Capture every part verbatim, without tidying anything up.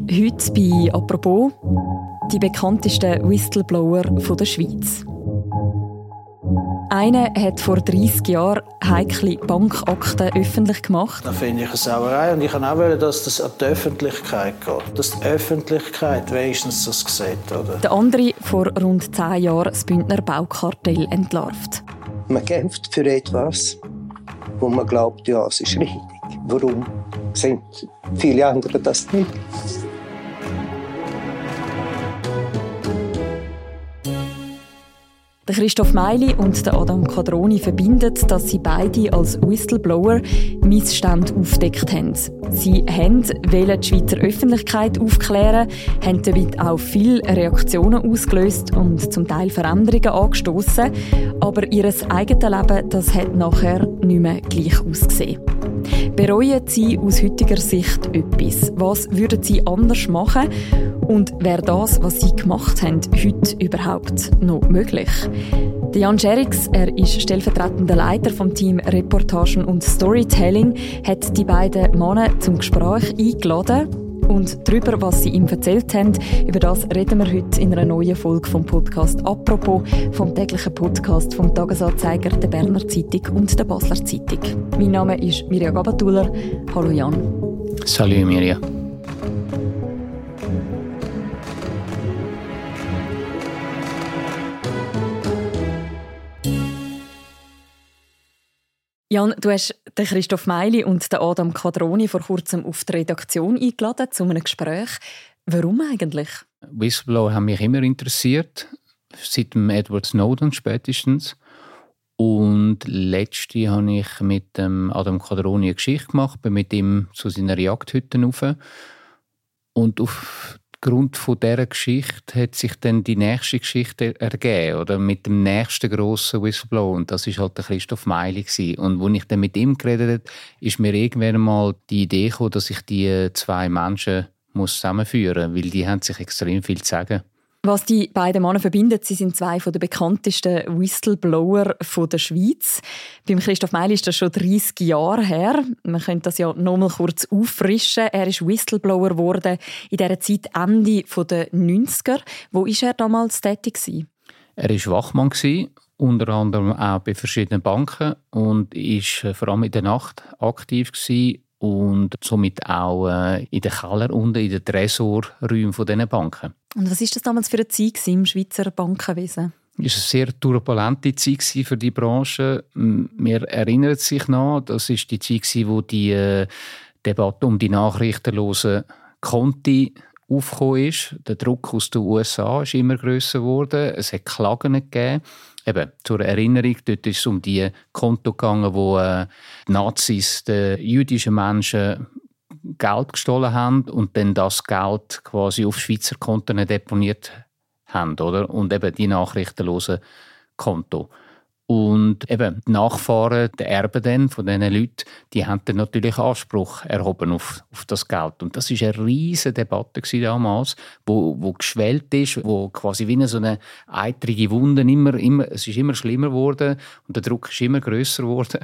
Heute bei «Apropos» die bekanntesten Whistleblower der Schweiz. Einer hat vor dreissig Jahren heikle Bankakten öffentlich gemacht. Das finde ich eine Sauerei. Und ich kann auch wollen, dass das an die Öffentlichkeit geht. Dass die Öffentlichkeit wenigstens das sieht. Oder? Der andere vor rund zehn Jahren das Bündner Baukartell entlarvt. Man kämpft für etwas, wo man glaubt, ja, es ist richtig. Warum sind viele andere das nicht? Der Christoph Meili und der Adam Quadroni verbinden, dass sie beide als Whistleblower Missstände aufgedeckt haben. Sie wollten die Schweizer Öffentlichkeit aufklären, haben damit auch viele Reaktionen ausgelöst und zum Teil Veränderungen angestoßen. Aber ihr eigenes Leben das hat nachher nicht mehr gleich ausgesehen. Bereuen Sie aus heutiger Sicht etwas? Was würden Sie anders machen? Und wäre das, was Sie gemacht haben, heute überhaupt noch möglich? Jan Scherix, er ist stellvertretender Leiter vom Team Reportagen und Storytelling, hat die beiden Männer zum Gespräch eingeladen. Und darüber, was sie ihm erzählt haben, über das reden wir heute in einer neuen Folge vom Podcast «Apropos», vom täglichen Podcast vom Tagesanzeiger, der Berner Zeitung und der Basler Zeitung. Mein Name ist Mirja Gabatuller. Hallo Jan. Salut Mirja. Jan, du hast den Christoph Meili und den Adam Quadroni vor kurzem auf die Redaktion eingeladen zu einem Gespräch. Warum eigentlich? Whistleblower haben mich immer interessiert, seit dem Edward Snowden spätestens. Und letzte habe ich mit dem Adam Quadroni eine Geschichte gemacht, bin mit ihm zu seiner Jagdhütte rauf. Und aufgrund von dieser Geschichte hat sich dann die nächste Geschichte ergeben, oder mit dem nächsten grossen Whistleblower. Und das war halt der Christoph Meili. Und als ich dann mit ihm geredet habe, ist mir irgendwann mal die Idee gekommen, dass ich die zwei Menschen zusammenführen muss, weil die haben sich extrem viel zu sagen. Was die beiden Männer verbindet, sie sind zwei der bekanntesten Whistleblower der Schweiz. Beim Christoph Meili ist das schon dreissig Jahre her. Man könnte das ja noch mal kurz auffrischen. Er ist Whistleblower geworden in dieser Zeit Ende der neunziger. Wo war er damals tätig? Er war Wachmann, unter anderem auch bei verschiedenen Banken und war vor allem in der Nacht aktiv und somit auch in den Keller unten, in den Tresorräumen dieser Banken. Und was war das damals für eine Zeit im Schweizer Bankenwesen? Es war eine sehr turbulente Zeit für die Branche. Wir erinnern sich noch, das war die Zeit, wo die Debatte um die nachrichtenlosen Konti aufgekommen ist. Der Druck aus den U S A ist immer grösser geworden. Es hat Klagen gegeben. Eben, zur Erinnerung, dort ist es um die Konto gegangen, wo äh, die Nazis den jüdischen Menschen Geld gestohlen haben und dann das Geld quasi auf Schweizer Konten deponiert haben, oder? Und eben die nachrichtenlosen Konto. Und eben die Nachfahren, die Erben dann von diesen Leuten, die haben dann natürlich Anspruch erhoben auf, auf das Geld. Und das war eine riesige Debatte damals, wo, wo geschwellt ist, wo quasi wie eine so eine eitrige Wunde immer, immer, es ist immer schlimmer geworden und der Druck ist immer grösser geworden.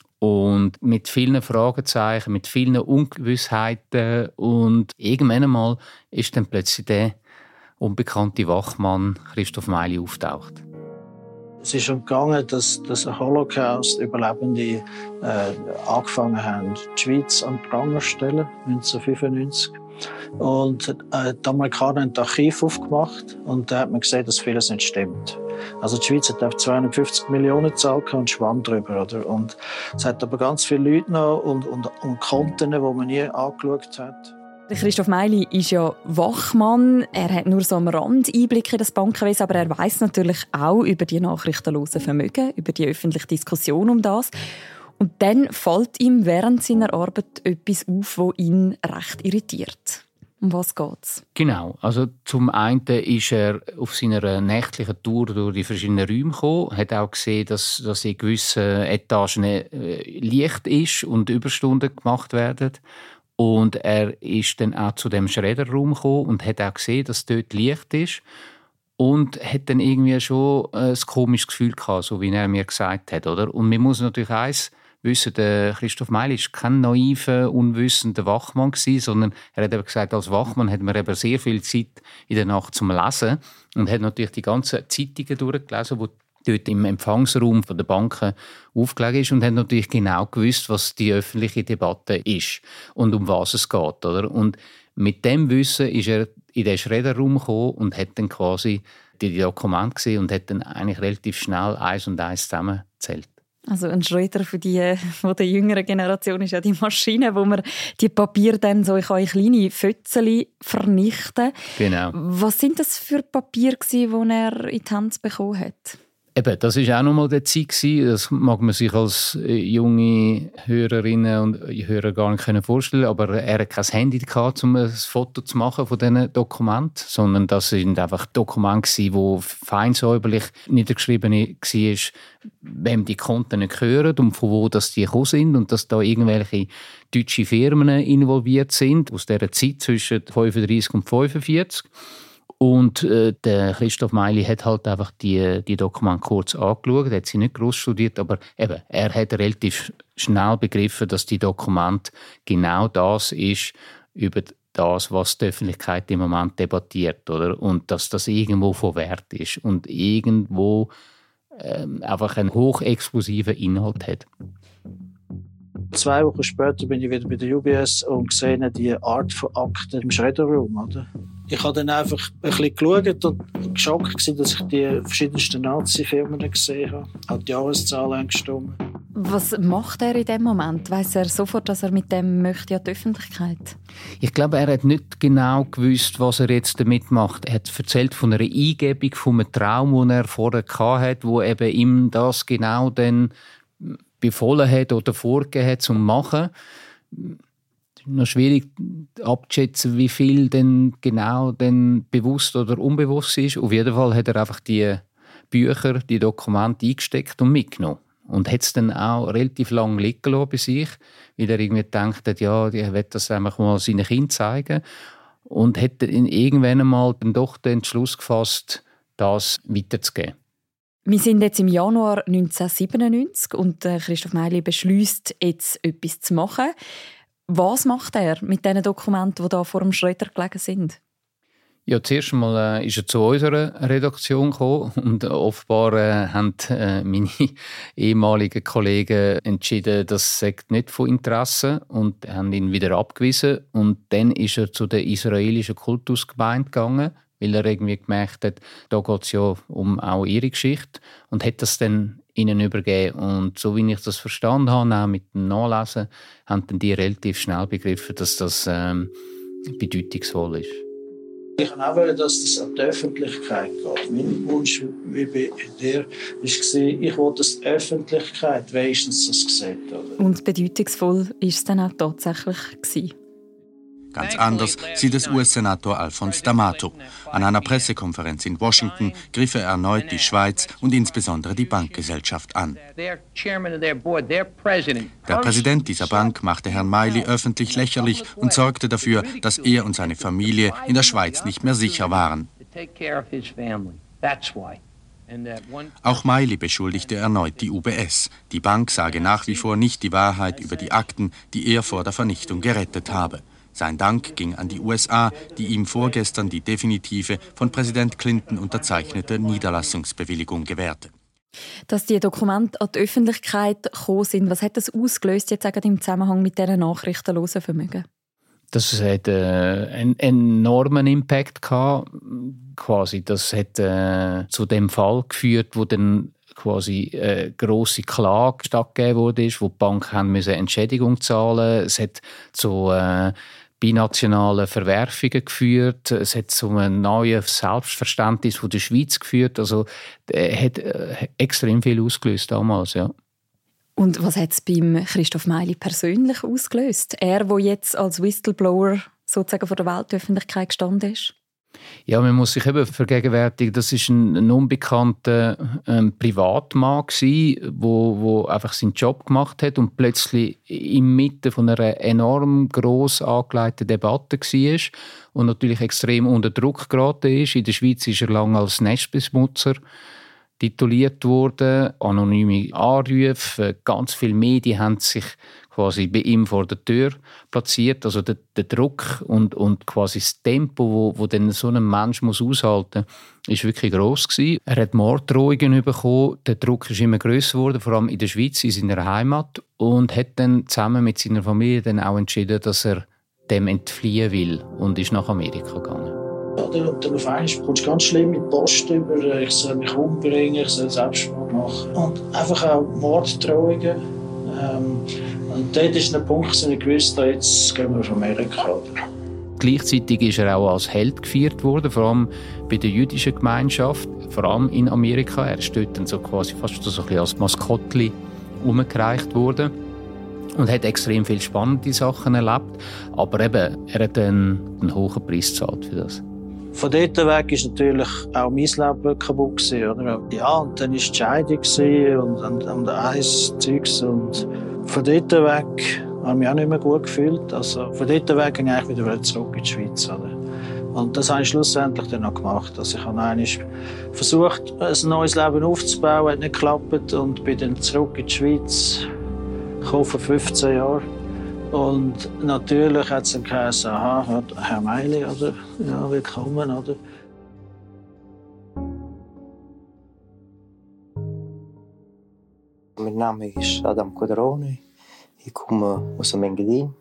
Und mit vielen Fragezeichen, mit vielen Ungewissheiten und irgendwann einmal ist dann plötzlich der unbekannte Wachmann Christoph Meili auftaucht. Es ist umgegangen, dass, dass Holocaust-Überlebende äh, angefangen haben, die Schweiz an den Pranger zu stellen, neunzehnhundertfünfundneunzig. Und äh, die Amerikaner haben das Archiv aufgemacht und da hat man gesehen, dass vieles nicht stimmt. Also die Schweiz hat auf zweihundertfünfzig Millionen gezahlt und schwamm drüber. Oder? Und es hat aber ganz viele Leute noch und, und, und Konten, die man nie angeschaut hat. Christoph Meili ist ja Wachmann. Er hat nur so am Rand Einblick in das Bankenwesen, aber er weiss natürlich auch über die nachrichtenlosen Vermögen, über die öffentliche Diskussion um das. Und dann fällt ihm während seiner Arbeit etwas auf, das ihn recht irritiert. Um was geht's? Genau. Also zum einen ist er auf seiner nächtlichen Tour durch die verschiedenen Räume gekommen, hat auch gesehen, dass, dass in gewissen Etagen äh, Licht ist und Überstunden gemacht werden. Und er ist dann auch zu dem Schredderraum gekommen und hat auch gesehen, dass dort Licht ist. Und hat dann irgendwie schon ein komisches Gefühl gehabt, so wie er mir gesagt hat. Oder? Und man muss natürlich eins wissen, der Christoph Meili war kein naiver, unwissender Wachmann gewesen, sondern er hat eben gesagt, als Wachmann hat man eben sehr viel Zeit in der Nacht zum Lesen und hat natürlich die ganzen Zeitungen durchgelesen, die dort im Empfangsraum der Banken aufgelegt ist und hat natürlich genau gewusst, was die öffentliche Debatte ist und um was es geht. Oder? Und mit dem Wissen ist er in den Schredderraum gekommen und hat dann quasi die Dokumente gesehen und hat dann eigentlich relativ schnell eins und eins zusammengezählt. Also ein Schredder für die von der jüngeren Generation ist ja die Maschine, wo man die Papiere dann so in kleine Fötzchen vernichten. Genau. Was sind das für Papiere, die er in die Hände bekommen hat? Eben, das war auch noch mal der Zeit. Das mag man sich als junge Hörerinnen und Hörer gar nicht vorstellen. Aber er hatte kein Handy gehabt, um ein Foto zu machen von diesen Dokumenten. Sondern das waren einfach Dokumente, die fein säuberlich niedergeschrieben waren, wem die Konten nicht gehören und von wo das die gekommen sind. Und dass da irgendwelche deutsche Firmen involviert sind, aus dieser Zeit zwischen fünfunddreissig und fünfundvierzig. Und äh, der Christoph Meili hat halt einfach die, die Dokumente kurz angeschaut, er hat sie nicht gross studiert, aber eben, er hat relativ schnell begriffen, dass die Dokumente genau das ist, über das, was die Öffentlichkeit im Moment debattiert, oder? Und dass das irgendwo von Wert ist und irgendwo ähm, einfach einen hochexplosiven Inhalt hat. Zwei Wochen später bin ich wieder bei der U B S und gesehen die Art von Akten im Schredderraum. Oder? Ich habe dann einfach ein bisschen geschaut und geschockt gewesen, dass ich die verschiedensten Nazi-Firmen gesehen habe. Hat die Jahreszahlen angestimmt. Was macht er in dem Moment? Weiss er sofort, dass er mit dem möchte an die Öffentlichkeit? Ich glaube, er hat nicht genau gewusst, was er jetzt damit macht. Er hat erzählt von einer Eingebung, von einem Traum, den er vorher hatte, wo eben ihm das genau dann befohlen hat oder vorgegeben hat, zum machen. Es ist noch schwierig abzuschätzen, wie viel denn genau denn bewusst oder unbewusst ist. Auf jeden Fall hat er einfach die Bücher, die Dokumente eingesteckt und mitgenommen. Und hat es dann auch relativ lange liegen lassen bei sich, weil er irgendwie gedacht hat, ja, ich will das einfach mal seinen Kindern zeigen. Und hat dann irgendwann einmal dann doch den Entschluss gefasst, das weiterzugeben. Wir sind jetzt im Januar neunzehnhundertsiebenundneunzig und Christoph Meili beschließt, jetzt etwas zu machen. Was macht er mit diesen Dokumenten, die da vor dem Schredder gelegen sind? Ja, zuerst einmal äh, ist er zu unserer Redaktion gekommen und offenbar äh, haben äh, meine ehemaligen Kollegen entschieden, das sei nicht von Interesse und haben ihn wieder abgewiesen. Und dann ist er zu der israelischen Kultusgemeinde gegangen, weil er irgendwie gemerkt hat, da geht es ja um auch ihre Geschichte und hat das dann ihnen übergeben. Und so wie ich das verstanden habe, auch mit dem Nachlesen, haben dann die relativ schnell begriffen, dass das ähm, bedeutungsvoll ist. Ich wollte auch, dass das an die Öffentlichkeit geht. Mein Wunsch, wie bei dir, war, ich wollte, dass die Öffentlichkeit wenigstens das sieht. Oder? Und bedeutungsvoll war es dann auch tatsächlich gewesen. Ganz anders sieht es U S-Senator Alphonse D'Amato. An einer Pressekonferenz in Washington griff er erneut die Schweiz und insbesondere die Bankgesellschaft an. Der Präsident dieser Bank machte Herrn Meili öffentlich lächerlich und sorgte dafür, dass er und seine Familie in der Schweiz nicht mehr sicher waren. Auch Meili beschuldigte erneut die U B S. Die Bank sage nach wie vor nicht die Wahrheit über die Akten, die er vor der Vernichtung gerettet habe. Sein Dank ging an die U S A, die ihm vorgestern die definitive, von Präsident Clinton unterzeichnete Niederlassungsbewilligung gewährte. Dass die Dokumente an die Öffentlichkeit gekommen sind, was hat das ausgelöst jetzt im Zusammenhang mit diesen nachrichtenlosen Vermögen? Das hat äh, einen enormen Impact gehabt. Quasi. Das hat äh, zu dem Fall geführt, wo dann quasi eine grosse Klage stattgegeben wurde, wo die Banken Entschädigung zahlen mussten. Es hat zu äh, binationalen Verwerfungen geführt. Es hat zu einem neuen Selbstverständnis von der Schweiz geführt. Also es hat äh, extrem viel ausgelöst damals, ja. Und was hat es beim Christoph Meili persönlich ausgelöst? Er, der jetzt als Whistleblower sozusagen vor der Weltöffentlichkeit gestanden ist? Ja, man muss sich eben vergegenwärtigen, das war ein, ein unbekannter ähm, Privatmann, der wo, wo einfach seinen Job gemacht hat und plötzlich inmitten von einer enorm gross angelegten Debatte war und natürlich extrem unter Druck geraten ist. In der Schweiz ist er lange als Nestbeschmutzer tituliert worden, anonyme Anrufe, ganz viele Medien haben sich quasi bei ihm vor der Tür platziert. Also der, der Druck und, und quasi das Tempo, wo, wo dann so ein Mensch muss aushalten muss, ist wirklich gross gewesen. Er hat Morddrohungen bekommen, der Druck ist immer grösser geworden, vor allem in der Schweiz, in seiner Heimat, und hat dann zusammen mit seiner Familie dann auch entschieden, dass er dem entfliehen will und ist nach Amerika gegangen. Oder, oder auf einmal kommst du ganz schlimm mit Post über, ich soll mich umbringen, ich soll Selbstmord machen. Und einfach auch Morddrohungen. Ähm, und dort ist der Punkt, dass ich wusste, jetzt gehen wir auf Amerika. Gleichzeitig ist er auch als Held gefeiert worden, vor allem bei der jüdischen Gemeinschaft, vor allem in Amerika. Er ist dort dann so quasi fast so ein bisschen als Maskottli umgereicht worden und hat extrem viele spannende Sachen erlebt. Aber eben, er hat einen, einen hohen Preis gezahlt für das. Von dort weg war natürlich auch mein Leben kaputt. Oder? Ja, und dann war die Scheidung und, und, und eins Zeugs. Und von dort weg habe ich mich auch nicht mehr gut gefühlt. Also von dort weg ging ich eigentlich wieder zurück in die Schweiz. Oder? Und das habe ich schlussendlich dann noch gemacht. Also ich habe eigentlich versucht, ein neues Leben aufzubauen, hat nicht geklappt und bin dann zurück in die Schweiz. Ich vor fünfzehn Jahren. Und natürlich hat es dann geheißen, aha, Herr Meili, oder? Ja, willkommen, oder? Mein Name ist Adam Quadroni. Ich komme aus dem Engadin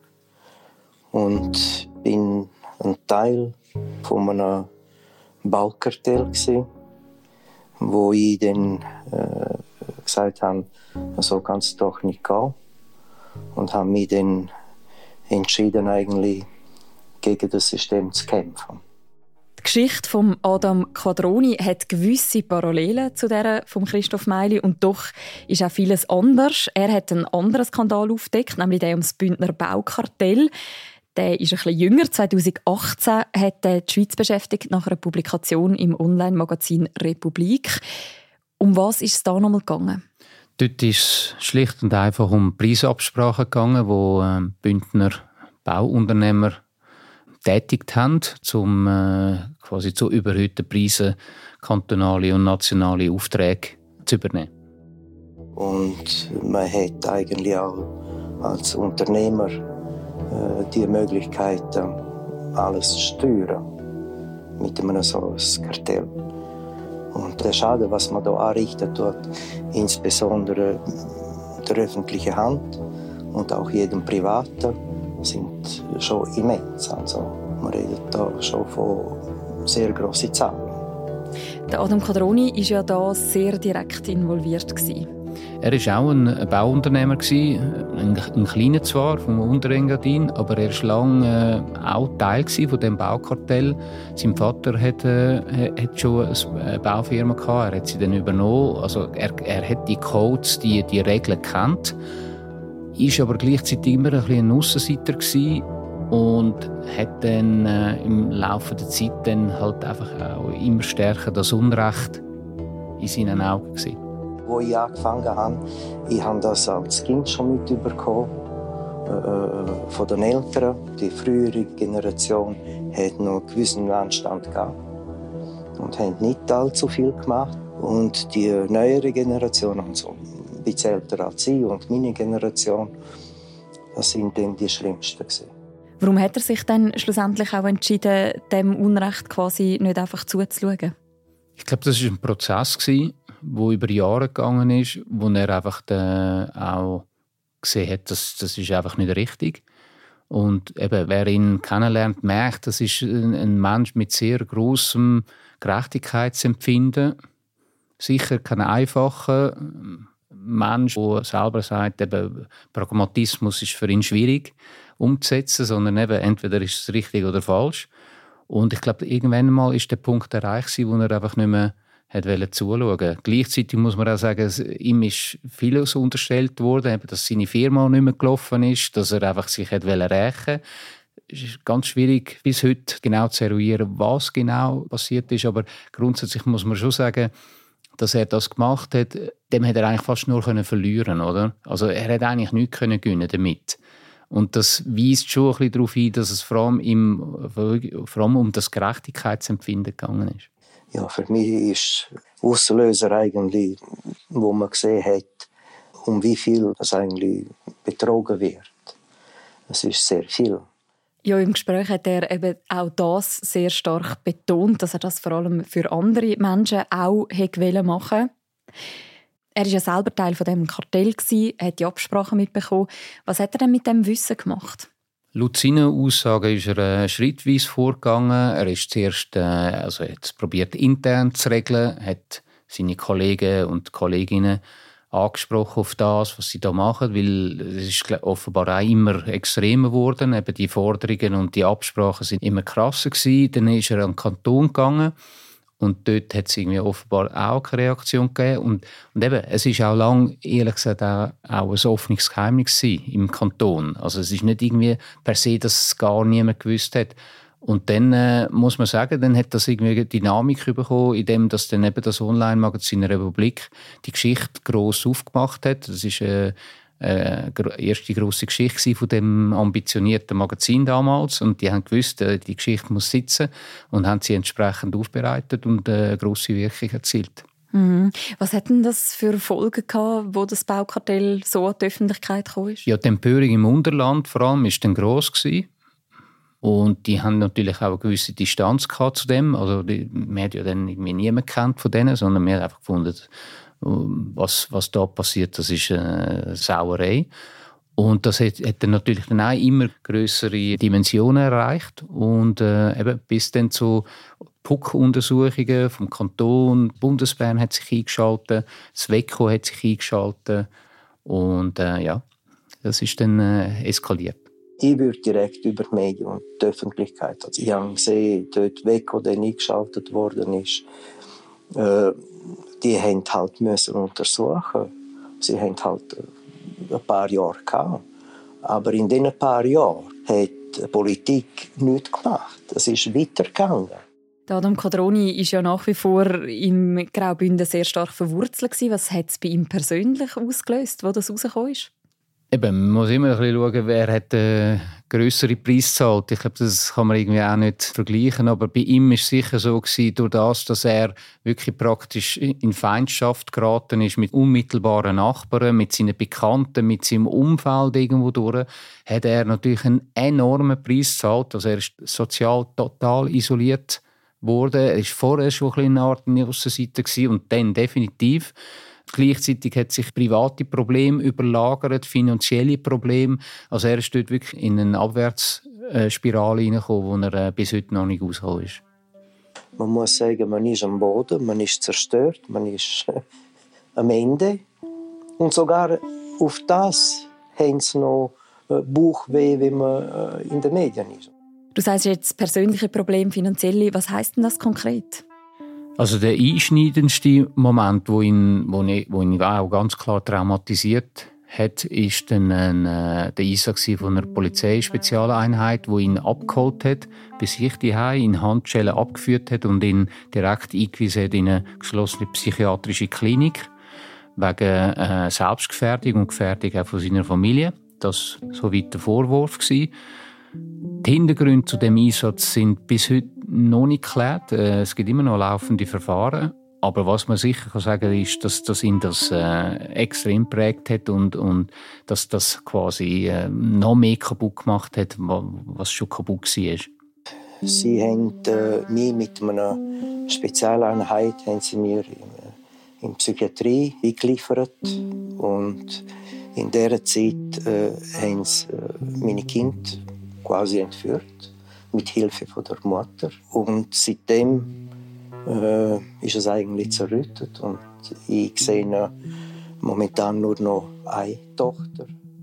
und bin ein Teil von einem Baukartell gewesen, wo ich dann äh, gesagt habe, so kann es doch nicht gehen. Und habe mich dann entschieden, eigentlich gegen das System zu kämpfen. Die Geschichte von Adam Quadroni hat gewisse Parallelen zu der von Christoph Meili und doch ist auch vieles anders. Er hat einen anderen Skandal aufgedeckt, nämlich den ums Bündner Baukartell. Der ist ein bisschen jünger. zweitausendachtzehn hat er die Schweiz beschäftigt nach einer Publikation im Online-Magazin Republik. Um was ist es da nochmal gegangen? Dort ist es schlicht und einfach um Preisabsprachen gegangen, wo äh, Bündner Bauunternehmer tätigt haben, um äh, quasi zu überhöhten Preisen kantonale und nationale Aufträge zu übernehmen. Und man hat eigentlich auch als Unternehmer äh, die Möglichkeit, äh, alles zu steuern mit einem solchen Kartell. Und der Schaden, was man hier anrichtet, tut, insbesondere der öffentlichen Hand und auch jedem Privaten, sind schon immens. Also man redet hier schon von sehr grossen Zahlen. Der Adam Quadroni war ja da sehr direkt involviert. Er war auch ein Bauunternehmer, ein, ein kleiner zwar, vom Unterengadin, aber er war lange äh, auch Teil von dem Baukartell. Sein Vater hatte, äh, hat schon eine Baufirma gehabt, er hat sie dann übernommen. Also er, er hat die Codes, die, die Regeln kennt, war aber gleichzeitig immer ein, ein Aussenseiter gewesen und hat dann äh, im Laufe der Zeit dann halt einfach auch immer stärker das Unrecht in seinen Augen gesehen. Als ich angefangen habe, ich habe das als Kind schon mitbekommen, äh, von den Eltern. Die frühere Generation hat noch einen gewissen Anstand gehabt und hat nicht allzu viel gemacht. Und die neuere Generation, also ein bisschen älter als ich und meine Generation, das sind dann die Schlimmsten gewesen. Warum hat er sich dann schlussendlich auch entschieden, dem Unrecht quasi nicht einfach zuzuschauen? Ich glaube, das war ein Prozess, der über Jahre gegangen ist, wo er einfach auch gesehen hat, dass das ist einfach nicht richtig. Und eben, wer ihn kennenlernt, merkt, das ist ein Mensch mit sehr grossem Gerechtigkeitsempfinden. Sicher kein einfacher Mensch, der selber sagt, eben, Pragmatismus ist für ihn schwierig umzusetzen, sondern eben, entweder ist es richtig oder falsch. Und ich glaube, irgendwann mal ist der Punkt erreicht, wo er einfach nicht mehr hat zuschauen. Gleichzeitig muss man auch sagen, ihm ist vieles unterstellt worden, dass seine Firma nicht mehr gelaufen ist, dass er einfach sich rächen wollte. Es ist ganz schwierig, bis heute genau zu eruieren, was genau passiert ist. Aber grundsätzlich muss man schon sagen, dass er das gemacht hat, dem hätte er eigentlich fast nur verlieren können, oder? Also er hätte eigentlich nichts gewinnen können damit. Und das weist schon ein bisschen darauf hin, dass es vor allem, im, vor allem um das Gerechtigkeitsempfinden gegangen ist. Ja, für mich ist Auslöser eigentlich, wo man gesehen hat, um wie viel das eigentlich betrogen wird. Das ist sehr viel. Ja, im Gespräch hat er eben auch das sehr stark betont, dass er das vor allem für andere Menschen auch hätte machen wollte. Er war ja selber Teil von dem Kartell, hat die Absprache mitbekommen. Was hat er denn mit dem Wissen gemacht? Laut seinen Aussagen ist er äh, schrittweise vorgegangen. Er ist zuerst äh, also jetzt probiert intern zu regeln, hat seine Kollegen und Kolleginnen angesprochen auf das, was sie da machen, weil es ist offenbar auch immer extremer geworden. Eben die Forderungen und die Absprachen sind immer krasser gewesen. Dann ist er an den Kanton gegangen. Und dort hat es irgendwie offenbar auch keine Reaktion gegeben. Und, und eben, es ist auch lange, ehrlich gesagt, auch, auch ein offenes Geheimnis im Kanton. Also es ist nicht irgendwie per se, dass es gar niemand gewusst hat. Und dann äh, muss man sagen, dann hat das irgendwie eine Dynamik bekommen, indem das dann eben das Online-Magazin Republik die Geschichte gross aufgemacht hat. Das ist äh, äh, erste grosse Geschichte von dem ambitionierten Magazin damals, und die haben gewusst, äh, die Geschichte muss sitzen, und haben sie entsprechend aufbereitet und äh, grosse Wirkung erzielt. Mhm. Was hat denn das für Folgen gehabt, wo das Baukartell so an die Öffentlichkeit gekommen ist? Ja, die Empörung im Unterland vor allem war dann gross gewesen. Und die haben natürlich auch eine gewisse Distanz gehabt zu dem. Also die, man hat ja dann irgendwie niemand kennt von denen, sondern wir haben einfach gefunden, was, was da passiert, das ist eine Sauerei. Und das hat, hat dann natürlich dann auch immer grössere Dimensionen erreicht. Und äh, eben bis dann zu P U C-Untersuchungen vom Kanton, die Bundesbahn hat sich eingeschaltet, das W E C O hat sich eingeschaltet. Und äh, ja, das ist dann äh, eskaliert. Ich würde direkt über die Medien und die Öffentlichkeit. Also ich habe gesehen, dort W E C O, der eingeschaltet worden ist, äh, die haben halt müssen untersuchen. Sie haben halt ein paar Jahre gehabt. Aber in diesen paar Jahren hat die Politik nichts gemacht. Es ist weitergegangen. Adam Cadroni ist ja nach wie vor im Graubünden sehr stark verwurzelt. Was hat es bei ihm persönlich ausgelöst, wo das rausgekommen ist? Eben, man muss immer ein bisschen schauen, wer hat einen grösseren Preis gezahlt. Ich glaube, das kann man irgendwie auch nicht vergleichen. Aber bei ihm war es sicher so gewesen, durch das, dass er wirklich praktisch in Feindschaft geraten ist mit unmittelbaren Nachbarn, mit seinen Bekannten, mit seinem Umfeld irgendwo durch, hat er natürlich einen enormen Preis gezahlt. Also er ist sozial total isoliert worden. Er war vorher schon ein bisschen eine Art Aussenseiter gewesen und dann definitiv. Gleichzeitig hat sich private Probleme überlagert, finanzielle Probleme. Also er ist dort wirklich in eine Abwärtsspirale hineingekommen, wo er bis heute noch nicht rausgekommen ist. Man muss sagen, man ist am Boden, man ist zerstört, man ist am Ende. Und sogar auf das haben sie noch Bauchweh, wenn man in den Medien ist. Du sagst jetzt persönliche Probleme, finanzielle. Was heisst denn das konkret? Also der einschneidendste Moment, wo ihn, wo ihn, wo ihn auch ganz klar traumatisiert hat, ist dann ein, äh, der Einsatz von einer Polizeispezialeinheit, wo ihn abgeholt hat, bis sich die Hause in Handschellen abgeführt hat und ihn direkt eingewiesen hat in eine geschlossene psychiatrische Klinik wegen äh, Selbstgefährdung und Gefährdung auch von seiner Familie. Das war soweit der Vorwurf gewesen. Die Hintergründe zu dem Einsatz sind bis heute noch nicht geklärt. Es gibt immer noch laufende Verfahren. Aber was man sicher kann sagen ist, dass, dass ihn das äh, extrem geprägt hat und, und dass das quasi äh, noch mehr kaputt gemacht hat, was schon kaputt war. Sie haben äh, mich mit einer Spezialeinheit haben sie mir in, in Psychiatrie eingeliefert. Und in dieser Zeit äh, haben sie äh, meine Kinder quasi entführt, mit Hilfe von der Mutter. Und seitdem äh, ist es eigentlich zerrüttet. Und ich sehe momentan nur noch eine Tochter.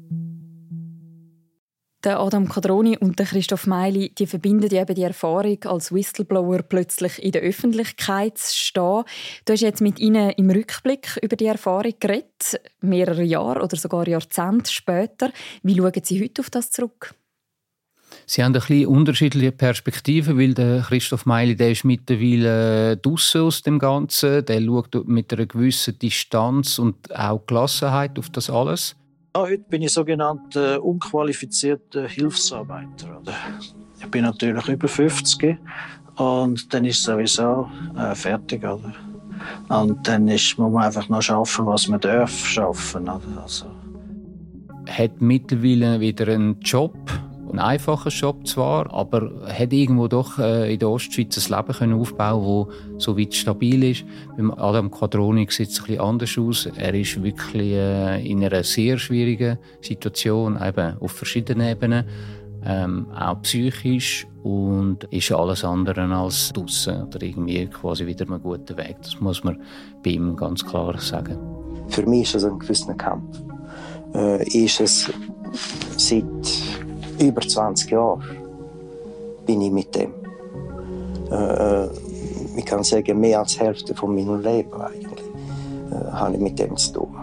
Der Adam Cadroni und der Christoph Meili, die verbinden eben die Erfahrung, als Whistleblower plötzlich in der Öffentlichkeit zu stehen. Du hast jetzt mit ihnen im Rückblick über die Erfahrung geredet, mehrere Jahre oder sogar Jahrzehnte später. Wie schauen Sie heute auf das zurück? Sie haben ein bisschen unterschiedliche Perspektiven, weil der Christoph Meili, der ist mittlerweile draussen aus dem Ganzen. Der schaut mit einer gewissen Distanz und auch Gelassenheit auf das alles. Ja, heute bin ich sogenannter unqualifizierter Hilfsarbeiter. Ich bin natürlich über fünfzig und dann ist es sowieso äh, fertig. Oder? Und dann ist, muss man einfach noch schaffen, was man darf schaffen. Oder? Also. Hat mittlerweile wieder einen Job, einen einfachen Job zwar, aber hat irgendwo doch äh, in der Ostschweiz ein Leben können aufbauen, das so weit stabil ist. Beim Adam Quadroni sieht es ein bisschen anders aus. Er ist wirklich äh, in einer sehr schwierigen Situation, eben auf verschiedenen Ebenen, ähm, auch psychisch, und ist alles andere als draussen oder irgendwie quasi wieder einen guten Weg. Das muss man bei ihm ganz klar sagen. Für mich ist es ein gewisser Kampf. Äh, ist es seit über zwanzig Jahren bin ich mit dem. Äh, ich kann sagen, mehr als die Hälfte von meinem Leben eigentlich äh, habe ich mit dem zu tun.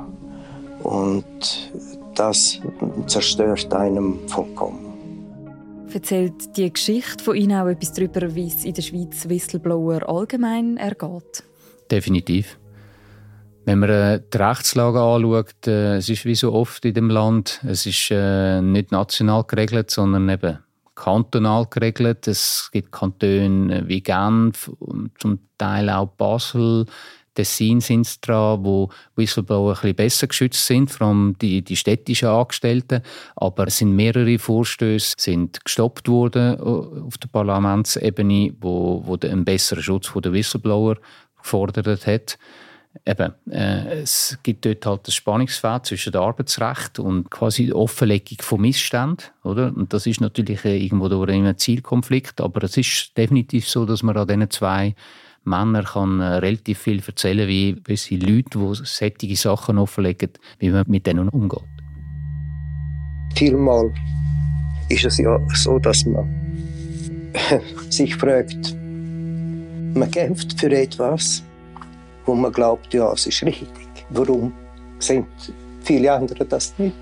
Und das zerstört einem vollkommen. Erzählt die Geschichte von Ihnen auch etwas darüber, wie es in der Schweiz Whistleblower allgemein ergeht? Definitiv. Wenn man äh, die Rechtslage anschaut, äh, es ist wie so oft in dem Land, es ist äh, nicht national geregelt, sondern eben kantonal geregelt. Es gibt Kantone wie Genf, zum Teil auch Basel, Tessin sind es dran, wo Whistleblower ein bisschen besser geschützt sind, vor allem die, die städtischen Angestellten. Aber es sind mehrere Vorstöße sind gestoppt worden auf der Parlamentsebene, wo, wo einen besseren Schutz der Whistleblower gefordert hat. Eben, äh, es gibt dort halt das Spannungsfeld zwischen dem Arbeitsrecht und quasi die Offenlegung von Missständen, oder? Und das ist natürlich äh, irgendwo durch ein Zielkonflikt, aber es ist definitiv so, dass man an diesen zwei Männern kann äh, relativ viel erzählen, wie gewisse Leute, die solche Sachen offenlegen, wie man mit denen umgeht. Vielmal ist es ja so, dass man sich fragt, man kämpft für etwas, wo man glaubt, ja, es ist richtig. Warum sind viele andere das nicht?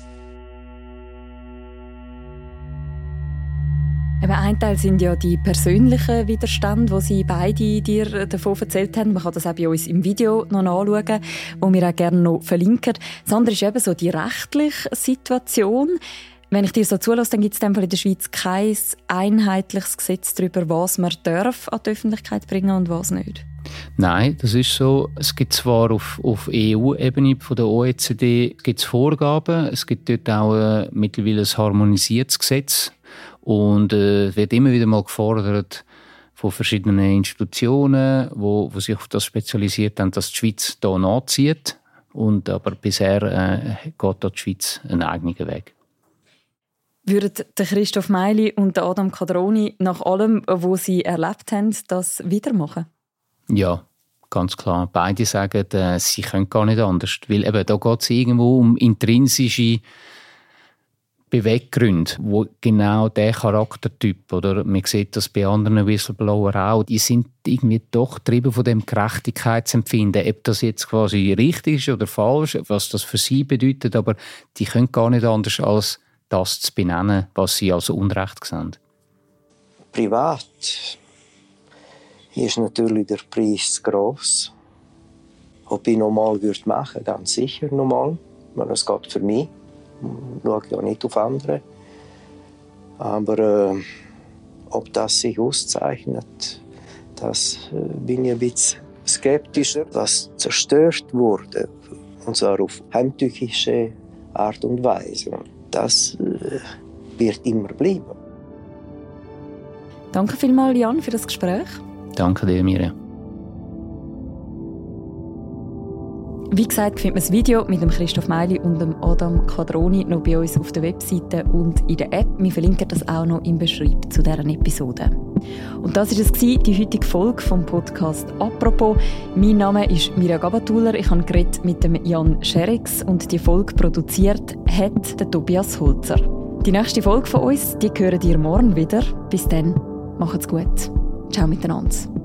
Eben ein Teil sind ja die persönlichen Widerstände, die Sie beide dir davon erzählt haben. Man kann das auch bei uns im Video noch nachschauen, wo wir auch gerne noch verlinken. Das andere ist eben so die rechtliche Situation. Wenn ich dir so zulasse, dann gibt es in der Schweiz kein einheitliches Gesetz darüber, was man darf an die Öffentlichkeit bringen und was nicht. Nein, das ist so. Es gibt zwar auf, auf E U-Ebene von der O E C D gibt's Vorgaben, es gibt dort auch äh, mittlerweile ein harmonisiertes Gesetz und es äh, wird immer wieder mal gefordert von verschiedenen Institutionen, wo, wo sich auf das spezialisiert haben, dass die Schweiz da nachzieht. Und, aber bisher äh, geht da die Schweiz einen eigenen Weg. Würden der Christoph Meili und der Adam Quadroni nach allem, was sie erlebt haben, das wieder machen? Ja, ganz klar. Beide sagen, äh, sie können gar nicht anders. Weil eben, da geht es irgendwo um intrinsische Beweggründe, wo genau der Charaktertyp, oder man sieht das bei anderen Whistleblower auch, die sind irgendwie doch getrieben von dem Gerechtigkeitsempfinden. Ob das jetzt quasi richtig ist oder falsch, was das für sie bedeutet, aber die können gar nicht anders als das zu benennen, was sie als Unrecht sehen. Privat ist natürlich der Preis gross. Ob ich nochmal machen würde, ganz sicher nochmal. Es geht für mich. Ich schaue ja nicht auf andere. Aber äh, ob das sich auszeichnet, das äh, bin ich ein bisschen skeptischer. Was zerstört wurde, und zwar auf heimtückische Art und Weise, das äh, wird immer bleiben. Danke vielmals, Jan, für das Gespräch. Danke dir, Mirja. Wie gesagt, findet man das Video mit dem Christoph Meili und dem Adam Quadroni noch bei uns auf der Webseite und in der App. Wir verlinken das auch noch im Beschreibung zu dieser Episode. Und das war es, die heutige Folge vom Podcast «Apropos». Mein Name ist Mirja Gabatuller. Ich habe geredet mit dem Jan Scherix und die Folge produziert hat der Tobias Holzer. Die nächste Folge von uns, die hören ihr morgen wieder. Bis dann, macht's gut. Ciao miteinander.